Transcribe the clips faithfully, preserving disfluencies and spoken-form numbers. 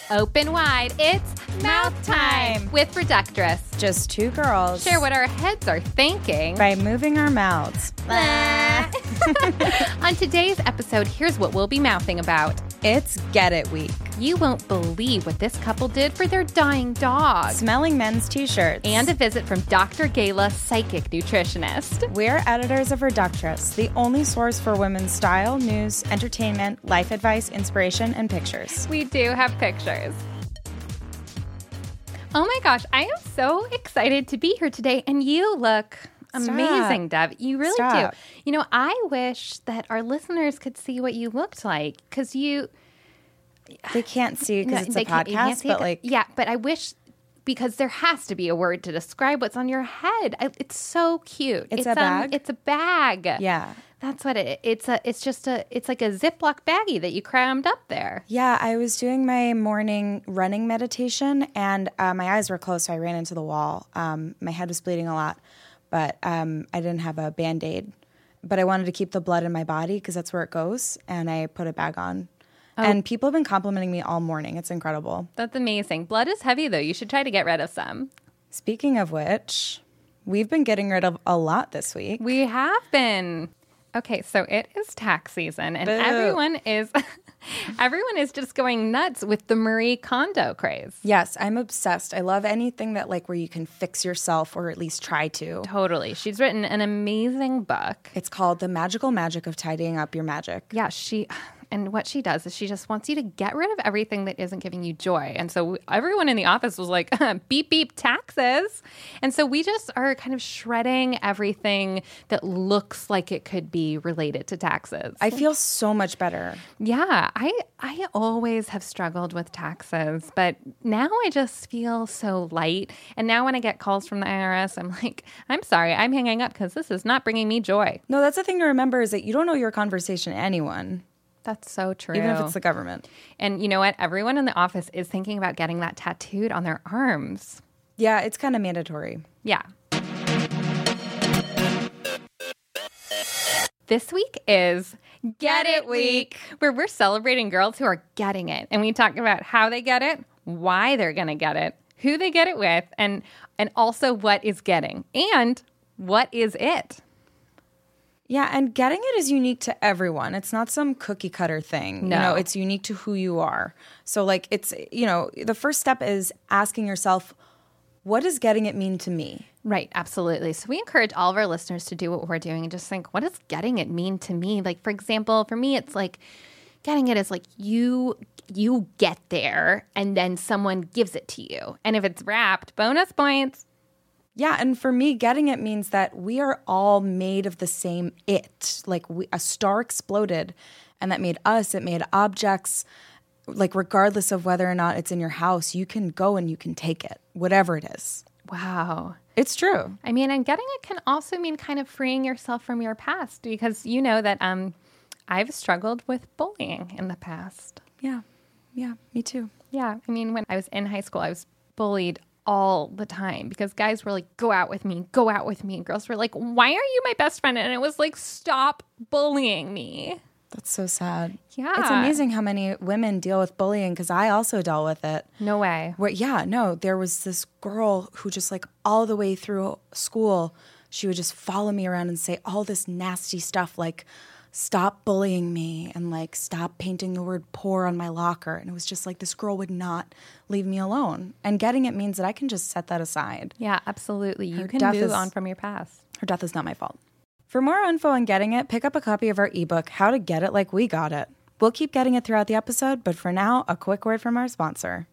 Open wide, it's mouth time with Reductress. Just two girls. Share what our heads are thinking by moving our mouths. On today's episode, here's what we'll be mouthing about. It's Get It Week. You won't believe what this couple did for their dying dog. Smelling men's t-shirts. And a visit from Doctor Gala, psychic nutritionist. We're editors of Reductress, the only source for women's style, news, entertainment, life advice, inspiration, and pictures. We do have pictures. Oh my gosh, I am so excited to be here today, and you look Stop. amazing, Deb. You really Stop. do. You know, I wish that our listeners could see what you looked like, because you... They can't see because No, it's they a can't- you can't podcast, see but it. like... Yeah, but I wish... Because there has to be a word to describe what's on your head. I, it's so cute. It's a um, bag? It's a bag. Yeah. That's what it. It's a. It's just a. It's like a Ziploc baggie that you crammed up there. Yeah, I was doing my morning running meditation, and uh, my eyes were closed, so I ran into the wall. Um, my head was bleeding a lot, but um, I didn't have a Band-Aid. But I wanted to keep the blood in my body because that's where it goes, and I put a bag on. Oh. And people have been complimenting me all morning. It's incredible. That's amazing. Blood is heavy, though. You should try to get rid of some. Speaking of which, we've been getting rid of a lot this week. We have been. Okay, so it is tax season, and Boo. everyone is everyone is just going nuts with the Marie Kondo craze. Yes, I'm obsessed. I love anything that like where you can fix yourself or at least try to. Totally. She's written an amazing book. It's called The Magical Magic of Tidying Up Your Magic. Yeah, she and what she does is she just wants you to get rid of everything that isn't giving you joy. And so everyone in the office was like, beep, beep, taxes. And so we just are kind of shredding everything that looks like it could be related to taxes. I feel so much better. Yeah, I I always have struggled with taxes, but now I just feel so light. And now when I get calls from the I R S, I'm like, I'm sorry, I'm hanging up because this is not bringing me joy. No, that's the thing to remember is that you don't owe your conversation to anyone. That's so true. Even if it's the government. And you know what? Everyone in the office is thinking about getting that tattooed on their arms. Yeah, it's kind of mandatory. Yeah. This week is Get It Week, where we're celebrating girls who are getting it. And we talk about how they get it, why they're going to get it, who they get it with, and and also what is getting, and what is it. Yeah, and getting it is unique to everyone. It's not some cookie cutter thing. No. You know, it's unique to who you are. So like it's, you know, the first step is asking yourself, what does getting it mean to me? Right, absolutely. So we encourage all of our listeners to do what we're doing and just think, what does getting it mean to me? Like, for example, for me, it's like getting it is like you you get there and then someone gives it to you. And if it's wrapped, bonus points. Yeah, and for me, getting it means that we are all made of the same it. Like we, a star exploded, and that made us, it made objects. Like regardless of whether or not it's in your house, you can go and you can take it, whatever it is. Wow. It's true. I mean, and getting it can also mean kind of freeing yourself from your past, because you know that um, I've struggled with bullying in the past. Yeah, yeah, me too. Yeah, I mean, when I was in high school, I was bullied all the time because guys were like, go out with me, go out with me. And girls were like, why are you my best friend? And it was like, stop bullying me. That's so sad. Yeah. It's amazing how many women deal with bullying because I also dealt with it. No way. Where, yeah, no, there was this girl who just like all the way through school, she would just follow me around and say all this nasty stuff like, stop bullying me and like stop painting the word poor on my locker. And it was just like this girl would not leave me alone. And getting it means that I can just set that aside. Yeah, absolutely. You Her can death move is- on from your past. Her death is not my fault. For more info on getting it, pick up a copy of our ebook, How to Get It Like We Got It. We'll keep getting it throughout the episode, but for now, a quick word from our sponsor.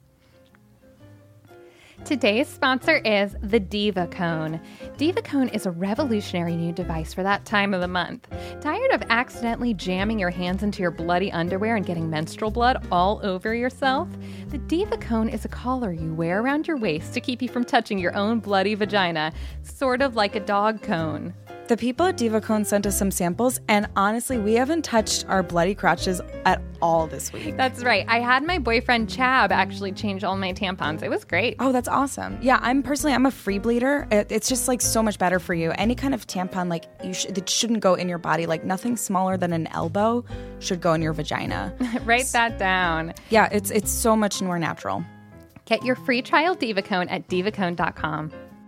Today's sponsor is the Diva Cone. Diva Cone is a revolutionary new device for that time of the month. Tired of accidentally jamming your hands into your bloody underwear and getting menstrual blood all over yourself? The Diva Cone is a collar you wear around your waist to keep you from touching your own bloody vagina, sort of like a dog cone. The people at DivaCone sent us some samples, and honestly, we haven't touched our bloody crotches at all this week. That's right. I had my boyfriend Chab actually change all my tampons. It was great. Oh, that's awesome. Yeah, I'm personally, I'm a free bleeder. It, it's just like so much better for you. Any kind of tampon, like you sh- it shouldn't go in your body. Like nothing smaller than an elbow should go in your vagina. Write that down. Yeah, it's it's so much more natural. Get your free trial DivaCone at divacone dot com.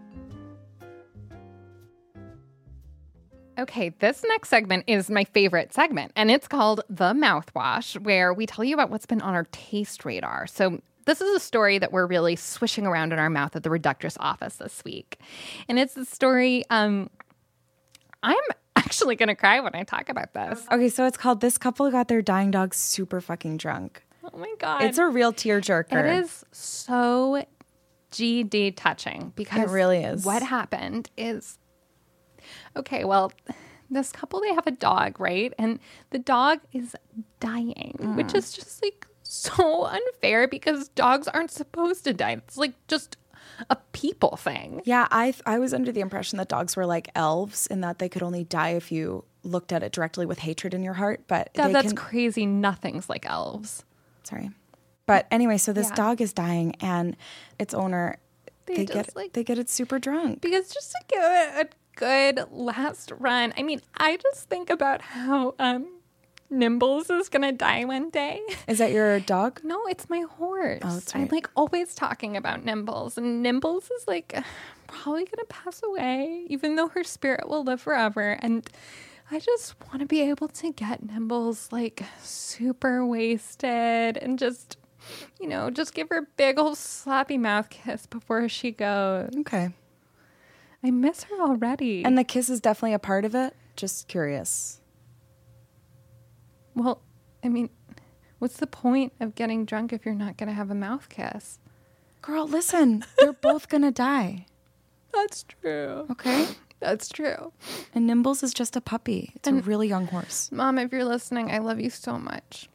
Okay, this next segment is my favorite segment, and it's called The Mouthwash, where we tell you about what's been on our taste radar. So this is a story that we're really swishing around in our mouth at the Reductress office this week. And it's a story, um, I'm actually going to cry when I talk about this. Okay, so it's called This Couple Got Their Dying Dog Super Fucking Drunk. Oh my God. It's a real tearjerker. It is so G D touching because It really is. What happened is... Okay, well, this couple, they have a dog, right? And the dog is dying, mm. which is just like so unfair because dogs aren't supposed to die. It's like just a people thing. Yeah, I I was under the impression that dogs were like elves in that they could only die if you looked at it directly with hatred in your heart. But yeah, they that's can... crazy. Nothing's like elves. Sorry. But anyway, so this yeah. dog is dying and its owner, they, they just get like, they get it super drunk. Because just to give it a good last run. I mean, I just think about how um, Nimbles is going to die one day. Is that your dog? No, it's my horse. Oh, that's right. I'm like always talking about Nimbles, and Nimbles is like probably going to pass away, even though her spirit will live forever. And I just want to be able to get Nimbles like super wasted and just, you know, just give her a big old slappy mouth kiss before she goes. Okay. I miss her already. And the kiss is definitely a part of it? Just curious. Well, I mean, what's the point of getting drunk if you're not going to have a mouth kiss? Girl, listen. They're both going to die. That's true. Okay? That's true. And Nimbles is just a puppy. It's and a really young horse. Mom, if you're listening, I love you so much.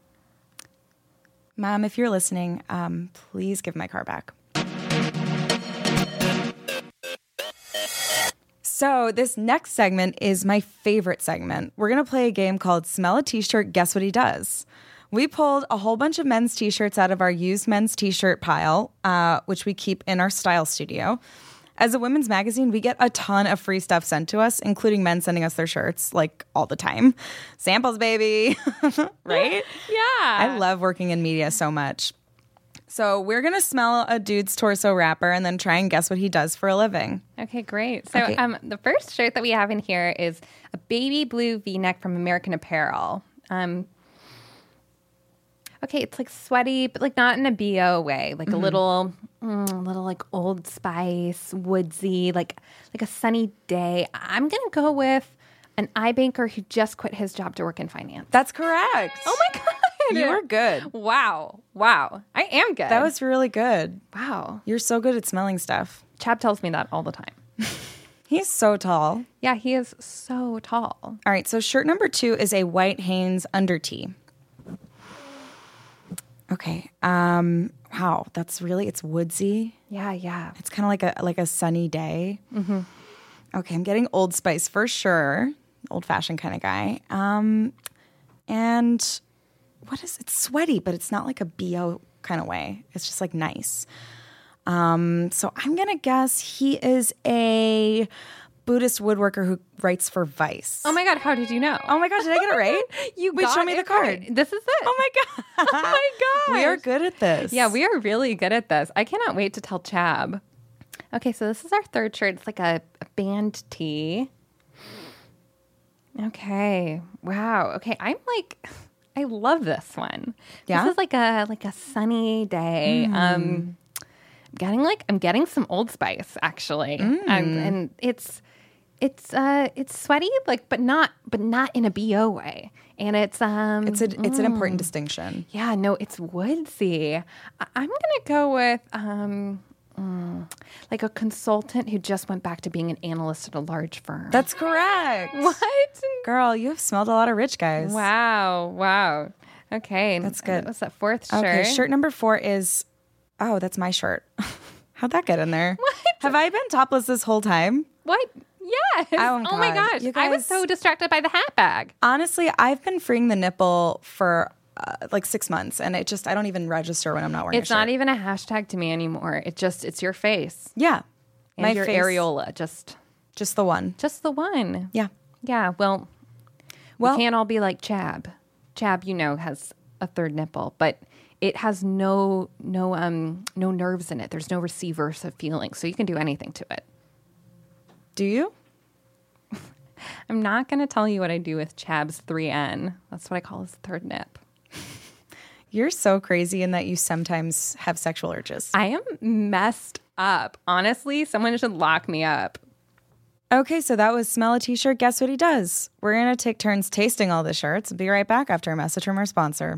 Mom, if you're listening, um, please give my car back. So this next segment is my favorite segment. We're going to play a game called Smell a T-Shirt, Guess What He Does. We pulled a whole bunch of men's T-shirts out of our used men's T-shirt pile, uh, which we keep in our style studio. As a women's magazine, we get a ton of free stuff sent to us, including men sending us their shirts, like, all the time. Samples, baby. Right? Yeah. I love working in media so much. So we're going to smell a dude's torso wrapper and then try and guess what he does for a living. Okay, great. So Okay. um, the first shirt that we have in here is a baby blue V-neck from American Apparel. Um, okay, it's like sweaty, but like not in a B O way. Like mm-hmm. a little, mm, a little like Old Spice, woodsy, like like a sunny day. I'm going to go with an iBanker who just quit his job to work in finance. That's correct. Oh my God. You were good. Wow. Wow. I am good. That was really good. Wow. You're so good at smelling stuff. Chab tells me that all the time. He's so tall. Yeah, he is so tall. All right, so shirt number two is a white Hanes under tee. Okay. Um, wow, that's really, it's woodsy. Yeah, yeah. It's kind of like a like a sunny day. Mm-hmm. Okay, I'm getting Old Spice for sure. Old-fashioned kind of guy. Um, and what is it? It's sweaty, but it's not like a B O kind of way. It's just like nice. Um, so I'm going to guess he is a Buddhist woodworker who writes for Vice. Oh my God, how did you know? Oh my gosh, did I get it right? You Wait, got show me it the card. right. This is it. Oh my God. Oh my God. We are good at this. Yeah, we are really good at this. I cannot wait to tell Chab. Okay, so this is our third shirt. It's like a, a band tee. Okay. Wow. Okay, I'm like, I love this one. Yeah? This is like a like a sunny day. Mm. Um, I'm getting like I'm getting some Old Spice actually, mm. um, and it's it's uh it's sweaty like, but not but not in a B O way. And it's um it's a it's mm, an important distinction. Yeah. No, it's woodsy. I, I'm gonna go with um. Mm, like a consultant who just went back to being an analyst at a large firm. That's correct. What? Girl, you have smelled a lot of rich guys. Wow. Wow. Okay. That's good. What's that fourth shirt? Okay, shirt number four is, oh, that's my shirt. How'd that get in there? What? Have I been topless this whole time? What? Yes. Oh, Oh my God. gosh. You I was guys- so distracted by the hat bag. Honestly, I've been freeing the nipple for uh, like six months, and it just I don't even register when I'm not wearing. It's a shirt. not even a hashtag to me anymore. It just it's your face Yeah, and my your face, areola. Just just the one. just the one. Yeah. Yeah. Well, Well, we can't all be like Chab. Chab, you know, has a third nipple, but it has no no um no nerves in it. There's no receivers of feelings, so you can do anything to it. do you? I'm not going to tell you what I do with Chab's three N. That's what I call his third nip. You're so crazy in that you sometimes have sexual urges. I am messed up. Honestly, someone should lock me up. Okay, so that was Smell a T-shirt. Guess what he does? We're going to take turns tasting all the shirts. Be right back after a message from our sponsor.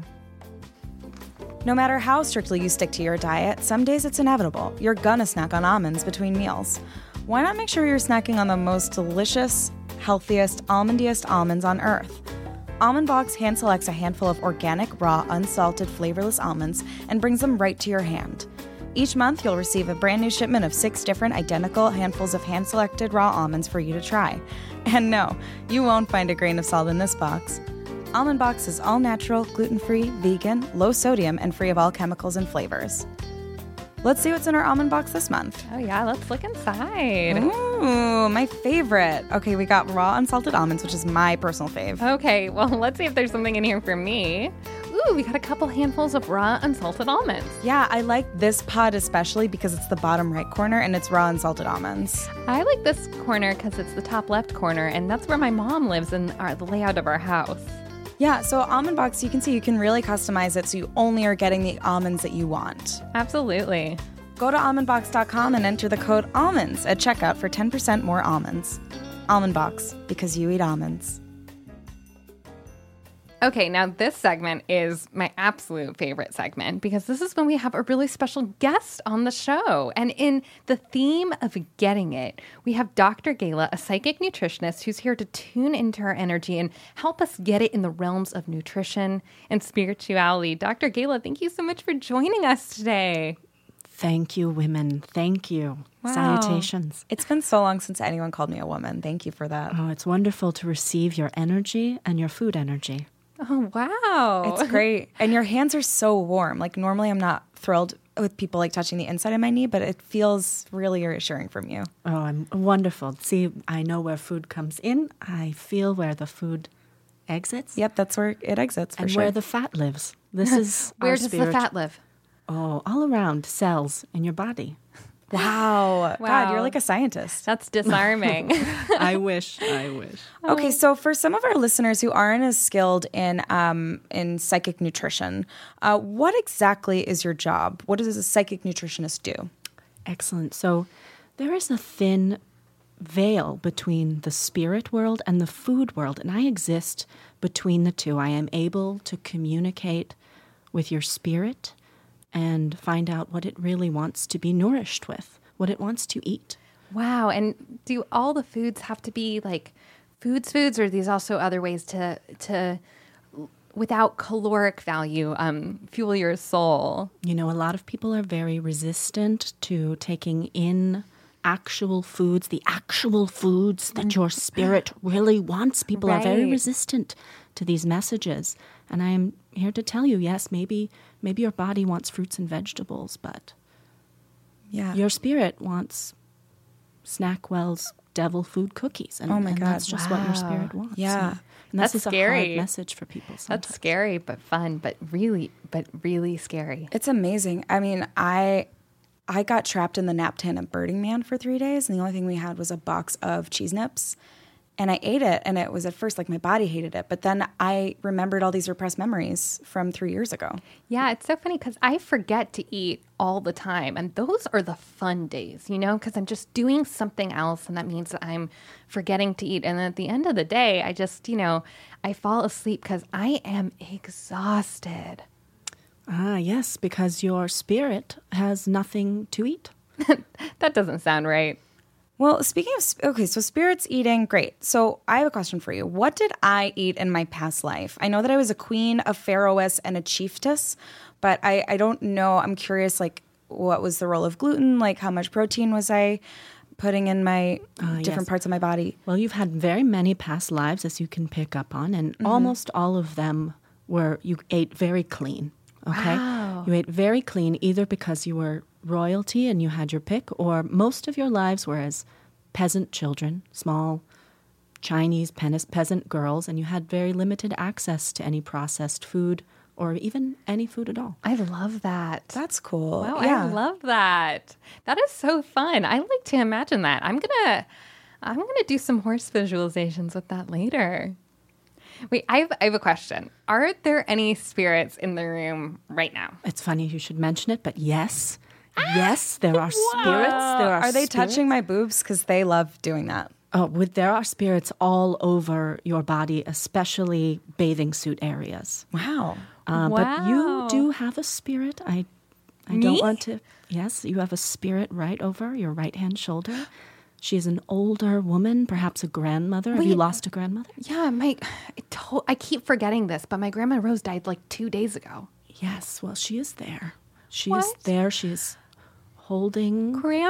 No matter how strictly you stick to your diet, some days it's inevitable. You're gonna snack on almonds between meals. Why not make sure you're snacking on the most delicious, healthiest, almondiest almonds on earth? Almond Box hand selects a handful of organic, raw, unsalted, flavorless almonds and brings them right to your hand. Each month, you'll receive a brand new shipment of six different identical handfuls of hand-selected raw almonds for you to try. And no, you won't find a grain of salt in this box. Almond Box is all natural, gluten-free, vegan, low sodium, and free of all chemicals and flavors. Let's see what's in our Almond Box this month. Oh, yeah, let's look inside. Ooh, my favorite. Okay, we got raw unsalted almonds, which is my personal fave. Okay, well, let's see if there's something in here for me. Ooh, we got a couple handfuls of raw unsalted almonds. Yeah, I like this pod especially because it's the bottom right corner and it's raw unsalted almonds. I like this corner because it's the top left corner, and that's where my mom lives in our, the layout of our house. Yeah, so Almond Box, you can see you can really customize it so you only are getting the almonds that you want. Absolutely. Go to almond box dot com and enter the code ALMONDS at checkout for ten percent more almonds. Almond Box, because you eat almonds. Okay, now this segment is my absolute favorite segment because this is when we have a really special guest on the show. And in the theme of getting it, we have Doctor Gayla, a psychic nutritionist who's here to tune into our energy and help us get it in the realms of nutrition and spirituality. Doctor Gayla, thank you so much for joining us today. Thank you, women. Thank you. Wow. Salutations. It's been so long since anyone called me a woman. Thank you for that. Oh, it's wonderful to receive your energy and your food energy. Oh, wow. It's great. And your hands are so warm. Like, normally I'm not thrilled with people like touching the inside of my knee, but it feels really reassuring from you. Oh, I'm wonderful. See, I know where food comes in. I feel where the food exits. Yep, that's where it exits for and sure. where the fat lives. This is Where our does spirit- the fat live? Oh, all around cells in your body. Wow. Wow. God, you're like a scientist. That's disarming. I wish. I wish. Okay, so for some of our listeners who aren't as skilled in um, in psychic nutrition, uh, what exactly is your job? What does a psychic nutritionist do? Excellent. So there is a thin veil between the spirit world and the food world, and I exist between the two. I am able to communicate with your spirit and find out what it really wants to be nourished with, what it wants to eat. Wow. And do all the foods have to be like foods foods, or are these also other ways to to without caloric value um, fuel your soul? You know, a lot of people are very resistant to taking in actual foods, the actual foods that your spirit really wants. People are very Right. resistant to these messages. And I am here to tell you, yes, maybe maybe your body wants fruits and vegetables, but Yeah. your spirit wants Snackwell's devil food cookies. And, Oh my and God. that's just what your Wow. spirit wants. Yeah. And, and this That's is scary. a hard message for people sometimes. That's scary, but fun, but really, but really scary. It's amazing. I mean, I I got trapped in the Naptan at Burning Man for three days, and the only thing we had was a box of cheese nips. And I ate it, and it was at first like my body hated it, but then I remembered all these repressed memories from three years ago. Yeah, it's so funny because I forget to eat all the time. And those are the fun days, you know, because I'm just doing something else. And that means that I'm forgetting to eat. And at the end of the day, I just, you know, I fall asleep because I am exhausted. Ah, yes, because your spirit has nothing to eat. That doesn't sound right. Well, speaking of, sp- okay, so spirits eating, great. So I have a question for you. What did I eat in my past life? I know that I was a queen, a pharaohess, and a chiefess, but I, I don't know. I'm curious, like, what was the role of gluten? Like, how much protein was I putting in my Uh, different yes. parts of my body. Well, you've had very many past lives, as you can pick up on, and almost all of them were you ate very clean. Okay, Wow. you ate very clean, either because you were royalty and you had your pick, or most of your lives were as peasant children, small Chinese penis- peasant girls, and you had very limited access to any processed food or even any food at all. I love that. That's cool. Wow, yeah. I love that. That is so fun. I like to imagine that. I'm gonna, I'm gonna do some horse visualizations with that later. Wait, I have, I have a question. Are there any spirits in the room right now? It's funny you should mention it, but yes, yes, there are spirits. There are. Are they spirits. touching my boobs? Because they love doing that. Oh, with there are spirits all over your body, especially bathing suit areas. Wow. Uh, Wow. But you do have a spirit. I, I Me? don't want to. Yes, you have a spirit right over your right hand shoulder. She is an older woman, perhaps a grandmother. Have you Wait. lost a grandmother? Yeah, my, I, to- I keep forgetting this, but my grandma Rose died like two days ago. Yes. Well, she is there. She is What? there. She is holding. Grammy?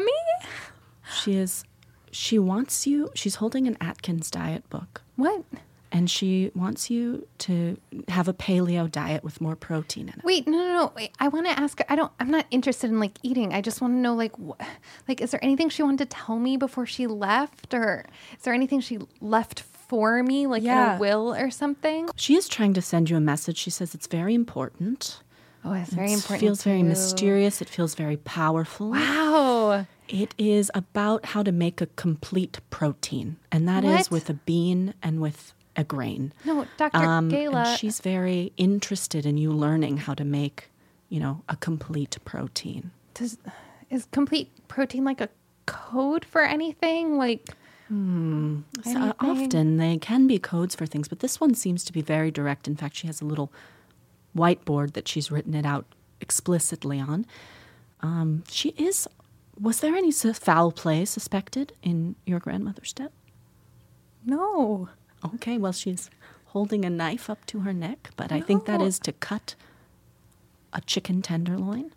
She is. She wants you. She's holding an Atkins diet book. What? And she wants you to have a paleo diet with more protein in it. Wait, no, no, no. Wait, I want to ask. I don't. I'm not interested in like eating. I just want to know, like, wh- like, is there anything she wanted to tell me before she left, or is there anything she left for me, like in Yeah. a will or something? She is trying to send you a message. She says it's very important. Oh, it's very It important. feels very too. mysterious. It feels very powerful. Wow. It is about how to make a complete protein, and that is What? with a bean and with a grain. No, Doctor Um, Gala. and she's very interested in you learning how to make, you know, a complete protein. Does, is complete protein like a code for anything? Like, So, uh, anything? often they can be codes for things, but this one seems to be very direct. In fact, she has a little whiteboard that she's written it out explicitly on. Um, she is. Was there any s- foul play suspected in your grandmother's death? No. Okay, well, she's holding a knife up to her neck, but I think that No. is to cut a chicken tenderloin.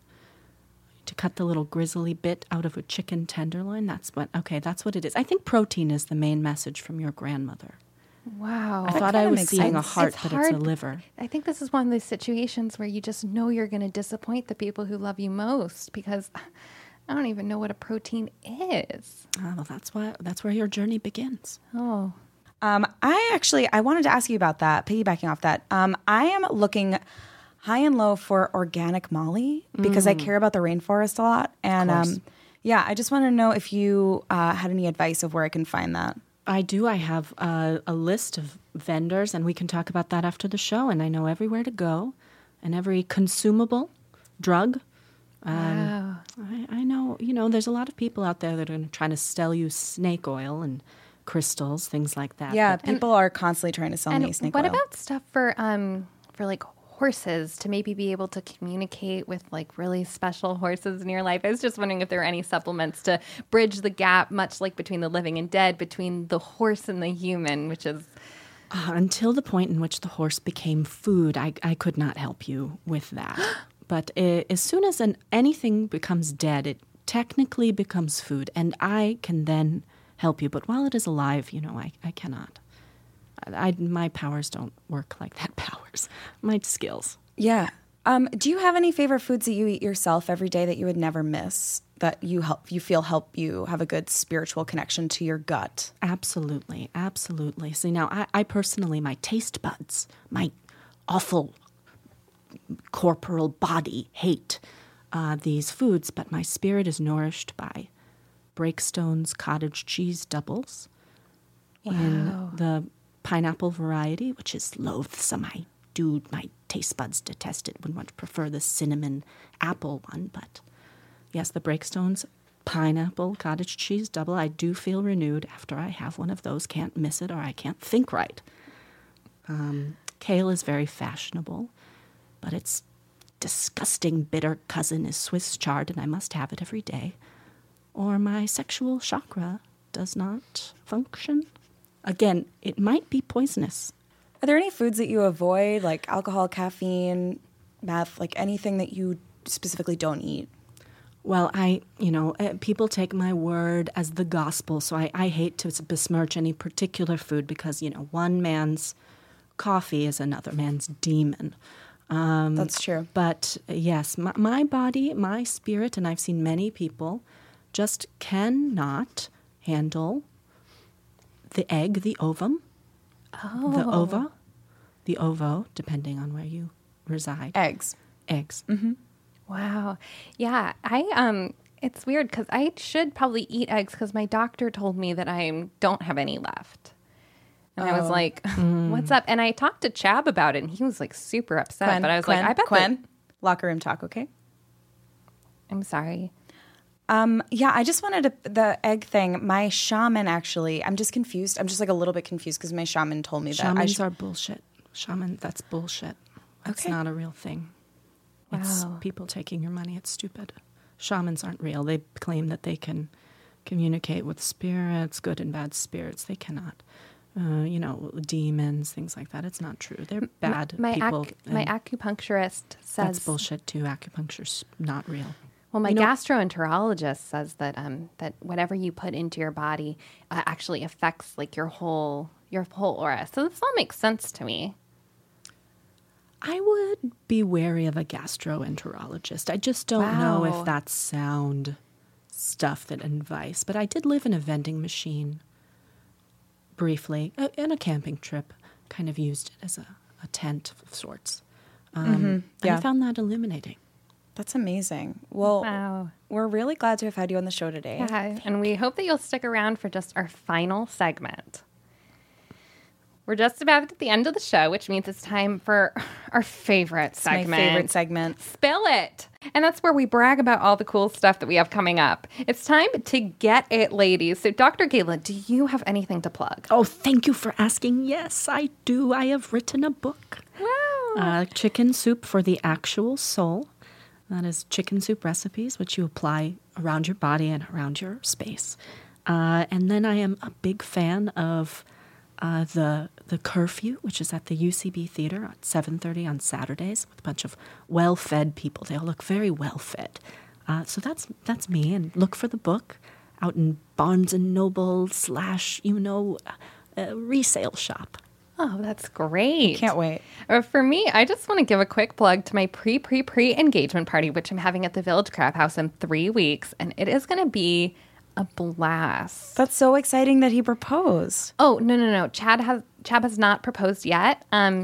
To cut the little grizzly bit out of a chicken tenderloin. That's what, okay, that's what it is. I think protein is the main message from your grandmother. Wow. I thought I kinda was makes seeing a sense. heart, It's but it's a hard. liver. I think this is one of those situations where you just know you're going to disappoint the people who love you most, because I don't even know what a protein is. Ah, well, that's why. That's where your journey begins. Oh. Um, I actually, I wanted to ask you about that, piggybacking off that. Um, I am looking high and low for organic Molly because I care about the rainforest a lot. And course. um, yeah, I just want to know if you uh, had any advice of where I can find that. I do. I have uh, a list of vendors, and we can talk about that after the show. And I know everywhere to go, and every consumable drug. Wow. I, I know. You know, there's a lot of people out there that are trying to sell you snake oil and crystals, things like that. Yeah, But people are constantly trying to sell And me snake what oil. about stuff for um for like horses to maybe be able to communicate with like really special horses in your life? I was just wondering if there are any supplements to bridge the gap, much like between the living and dead, between the horse and the human, which is Uh, until the point in which the horse became food, I, I could not help you with that. But uh, as soon as an, anything becomes dead, it technically becomes food, and I can then help you. But while it is alive, you know, I, I cannot. I, I, my powers don't work like that powers. My skills. Yeah. Um, do you have any favorite foods that you eat yourself every day that you would never miss, that you help you feel help you have a good spiritual connection to your gut? Absolutely, absolutely. See, now I, I personally, my taste buds, my awful corporal body hate uh, these foods, but my spirit is nourished by Breakstone's cottage cheese doubles in the pineapple variety, which is loathsome. I do, my taste buds detest it. Would much prefer the cinnamon apple one, but yes, the Breakstone's pineapple cottage cheese double. I do feel renewed after I have one of those. Can't miss it, or I can't think right. Um, kale is very fashionable, but its disgusting bitter cousin is Swiss chard, and I must have it every day, or my sexual chakra does not function. Again, it might be poisonous. Are there any foods that you avoid, like alcohol, caffeine, meth, like anything that you specifically don't eat? Well, I, you know, uh, people take my word as the gospel, so I, I hate to besmirch any particular food because, you know, one man's coffee is another man's demon. Um, That's true. But uh, yes, my, my body, my spirit, and I've seen many people just cannot handle the egg, the ovum, Oh. the ova, the ovo, depending on where you reside. Eggs. Eggs. Mm-hmm. Wow. Yeah, I um it's weird because I should probably eat eggs because my doctor told me that I don't have any left. And I was Oh. like, what's up? And I talked to Chab about it and he was like super upset. Quen, but I was Quen, like, I bet Quen, that- locker room talk, okay? I'm sorry. Um, yeah, I just wanted to, the egg thing. My shaman actually, I'm just confused. I'm just like a little bit confused because my shaman told me that I Shamans should. are bullshit. Shaman, that's bullshit. That's Okay. not a real thing. It's Wow. people taking your money. It's stupid. Shamans aren't real. They claim that they can communicate with spirits, good and bad spirits. They cannot. Uh, you know, demons, things like that. It's not true. They're bad My people. ac- my and acupuncturist says that's bullshit too. Acupuncture's not real. Well, my You know- gastroenterologist says that um that whatever you put into your body uh, actually affects like your whole your whole aura. So this all makes sense to me. I would be wary of a gastroenterologist. I just don't know Wow. if that's sound stuff that advice. But I did live in a vending machine briefly, uh, in a camping trip, kind of used it as a, a tent of sorts. Um, and yeah. I found that illuminating. That's amazing. Well, Wow. we're really glad to have had you on the show today. Yeah, and we hope that you'll stick around for just our final segment. We're just about at the end of the show, which means it's time for our favorite It's segment. my favorite segment. Spill It. And that's where we brag about all the cool stuff that we have coming up. It's time to get it, ladies. So, Doctor Gayla, do you have anything to plug? Oh, thank you for asking. Yes, I do. I have written a book. Wow. Uh, chicken soup for the actual soul. That is chicken soup recipes, which you apply around your body and around your space. Uh, and then I am a big fan of uh, the the curfew, which is at the U C B Theater at seven thirty on Saturdays with a bunch of well-fed people. They all look very well-fed. Uh, so that's that's me. And look for the book out in Barnes and Noble slash, you know, uh, resale shop. Oh, that's great. Can't wait. Uh, For me, I just want to give a quick plug to my pre pre pre engagement party, which I'm having at the Village Crab House in three weeks, and it is going to be a blast. That's so exciting that he proposed. Oh no no no! Chad has Chad has not proposed yet. Um,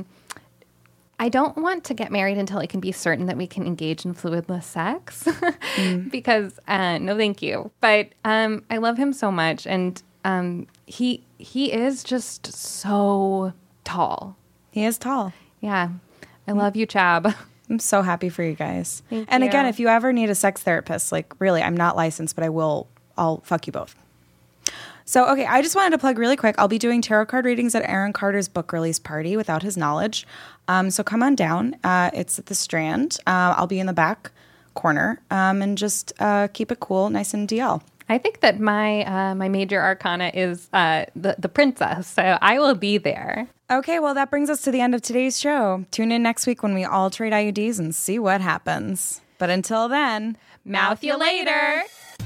I don't want to get married until I can be certain that we can engage in fluidless sex, because uh, no, thank you. But um, I love him so much, and um, he he is just so tall. He is tall. Yeah, I love you, Chab. I'm so happy for you guys. Thank and again, you. if you ever need a sex therapist, like really, I'm not licensed, but I will, I'll fuck you both. So, okay, I just wanted to plug really quick. I'll be doing tarot card readings at Aaron Carter's book release party without his knowledge. Um, so come on down. Uh, it's at the Strand. Uh, I'll be in the back corner um, and just uh, keep it cool, nice and D L. I think that my uh, my major arcana is uh, the the princess, so I will be there. Okay, well, that brings us to the end of today's show. Tune in next week when we all trade I U Ds and see what happens. But until then, Mouth you later.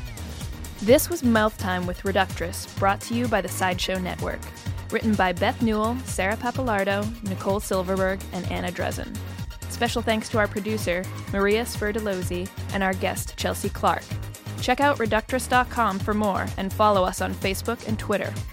This was Mouth Time with Reductress, brought to you by the Sideshow Network. Written by Beth Newell, Sarah Pappalardo, Nicole Silverberg, and Anna Drezen. Special thanks to our producer, Maria Sferdalozzi, and our guest, Chelsea Clark. Check out reductress dot com for more and follow us on Facebook and Twitter.